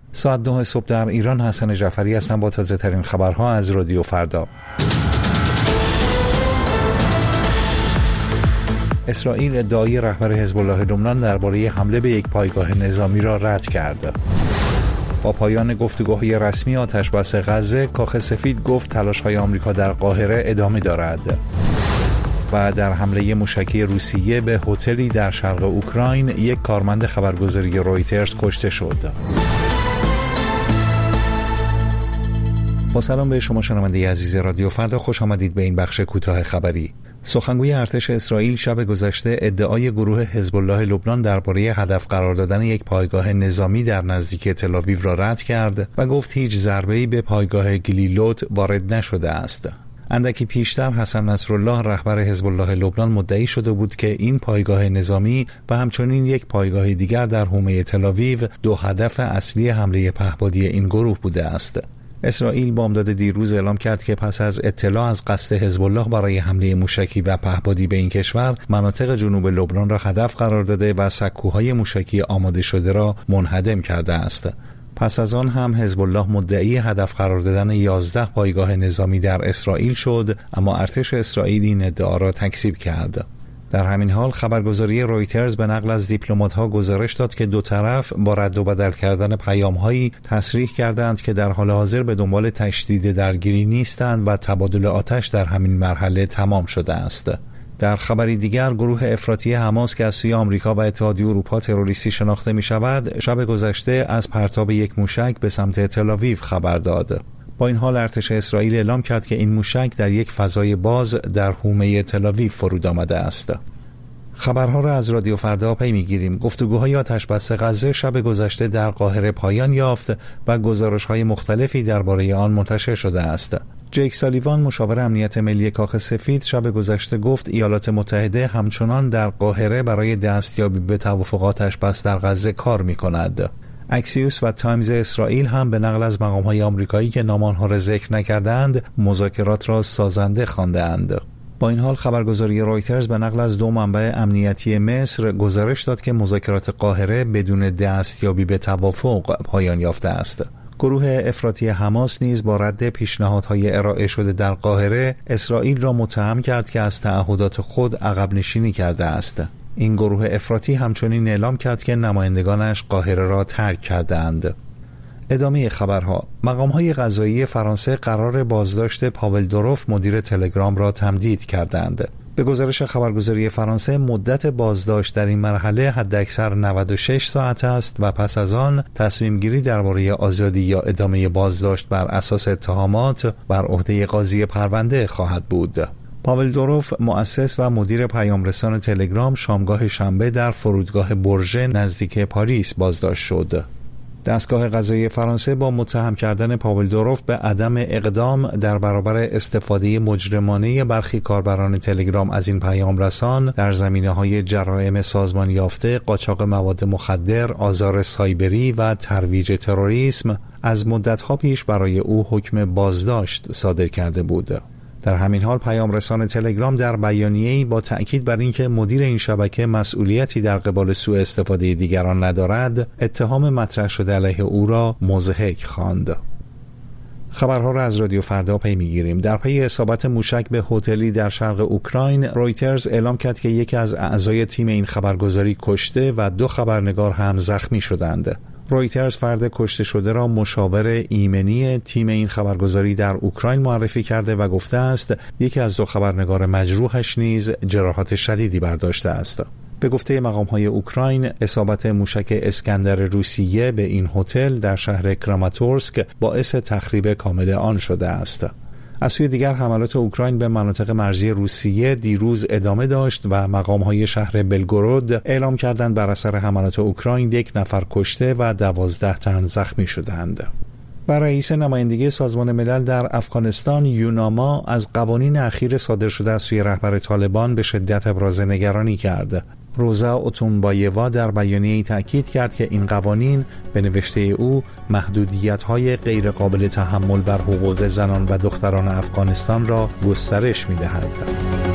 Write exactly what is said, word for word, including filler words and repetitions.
ساعت نه صبح در ایران. حسن جعفری هستم با تازه ترین خبرها از رادیو فردا. اسرائیل ادعای رهبر حزب الله لبنان درباره حمله به یک پایگاه نظامی را رد کرد. با پایان گفتگوهای رسمی آتش بس غزه، کاخ سفید گفت تلاش‌های آمریکا در قاهره ادامه دارد. و در حمله موشکی روسیه به هتلی در شرق اوکراین، یک کارمند خبرگزاری رویترز کشته شد. با سلام به شما شنونده عزیز رادیو فردا، خوش آمدید به این بخش کوتاه خبری. سخنگوی ارتش اسرائیل شب گذشته ادعای گروه حزب الله لبنان درباره هدف قرار دادن یک پایگاه نظامی در نزدیک تل‌آویو را رد کرد و گفت هیچ ضربه‌ای به پایگاه گلیلوت وارد نشده است. اندکی پیشتر حسن نصرالله رهبر حزب الله لبنان مدعی شده بود که این پایگاه نظامی و همچنین یک پایگاه دیگر در حومه تل‌آویو دو هدف اصلی حمله پهپادی این گروه بوده است. اسرائیل بامداد دیروز اعلام کرد که پس از اطلاع از قصد حزب الله برای حمله موشکی و پهپادی به این کشور، مناطق جنوب لبنان را هدف قرار داده و سکوهای موشکی آماده شده را منهدم کرده است. پس از آن هم حزب الله مدعی هدف قرار دادن یازده پایگاه نظامی در اسرائیل شد، اما ارتش اسرائیل این ادعا را تکذیب کرد. در همین حال خبرگزاری رویترز به نقل از دیپلمات‌ها گزارش داد که دو طرف با رد و بدل کردن پیام‌هایی تصریح کردند که در حال حاضر به دنبال تشدید درگیری نیستند و تبادل آتش در همین مرحله تمام شده است. در خبری دیگر، گروه افراطی حماس که از سوی آمریکا و اتحادیه اروپا تروریستی شناخته می شود، شب گذشته از پرتاب یک موشک به سمت تل‌آویو خبر داد. با این حال ارتش اسرائیل اعلام کرد که این موشک در یک فضای باز در حومه تل‌آویو فرود آمده است. خبرها را از رادیو فردا پی می‌گیریم. گفتگوهای آتش بس غزه شب گذشته در قاهره پایان یافت و گزارش‌های مختلفی درباره آن منتشر شده است. جیک سالیوان، مشاور امنیت ملی کاخ سفید، شب گذشته گفت ایالات متحده همچنان در قاهره برای دستیابی به توافق آتش بس در غزه کار می‌کند. اکسیوس و تایمز اسرائیل هم به نقل از مقام‌های آمریکایی که نام آنها را ذکر نکردند، مذاکرات را سازنده خواندند. با این حال خبرگزاری رویترز به نقل از دو منبع امنیتی مصر گزارش داد که مذاکرات قاهره بدون دستیابی به توافق پایان یافته است. گروه افراطی حماس نیز با رد پیشنهادهای ارائه شده در قاهره، اسرائیل را متهم کرد که از تعهدات خود عقب نشینی کرده است. این گروه افراطی همچنین اعلام کرد که نمایندگانش قاهره را ترک کردند. ادامه خبرها. مقام‌های قضایی فرانسه قرار بازداشت پاول دوروف مدیر تلگرام را تمدید کردند. به گزارش خبرگزاری فرانسه، مدت بازداشت در این مرحله حداکثر نود و شش ساعت است و پس از آن تصمیم گیری درباره آزادی یا ادامه بازداشت بر اساس اتهامات بر عهده قاضی پرونده خواهد بود. پاول دوروف، مؤسس و مدیر پیامرسان تلگرام، شامگاه شنبه در فرودگاه برژه نزدیک پاریس بازداشت شد. دستگاه قضایی فرانسه با متهم کردن پاول دوروف به عدم اقدام در برابر استفاده مجرمانه برخی کاربران تلگرام از این پیامرسان در زمینه‌های جرائم سازمان یافته، قاچاق مواد مخدر، آزار سایبری و ترویج تروریسم، از مدت‌ها پیش برای او حکم بازداشت صادر کرده بود. در همین حال پیامرسان تلگرام در بیانیه‌ای با تأکید بر اینکه مدیر این شبکه مسئولیتی در قبال سوء استفاده دیگران ندارد، اتهام مطرح شده علیه او را مضحک خواند. خبرها را از رادیو فردا پی می‌گیریم. در پی اصابت موشک به هتلی در شرق اوکراین، رویترز اعلام کرد که یکی از اعضای تیم این خبرگزاری کشته و دو خبرنگار هم زخمی شدند. رویترز فرد کشته شده را مشاور ایمنی تیم این خبرگزاری در اوکراین معرفی کرده و گفته است یکی از دو خبرنگار مجروحش نیز جراحات شدیدی برداشته است. به گفته مقام‌های اوکراین، اصابت موشک اسکندر روسیه به این هتل در شهر کراماتورسک باعث تخریب کامل آن شده است. از سوی دیگر، حملات اوکراین به مناطق مرزی روسیه دیروز ادامه داشت و مقام‌های شهر بلگورود اعلام کردند بر اثر حملات اوکراین یک نفر کشته و دوازده تن زخمی شدند. و رئیس نمایندگی سازمان ملل در افغانستان یوناما از قوانین اخیر صادر شده از سوی رهبر طالبان به شدت ابراز نگرانی کرد. روزا اوتونبایوا در بیانیه‌ای تاکید کرد که این قوانین به نوشته او محدودیت‌های غیر قابل تحمل بر حقوق زنان و دختران افغانستان را گسترش می‌دهد.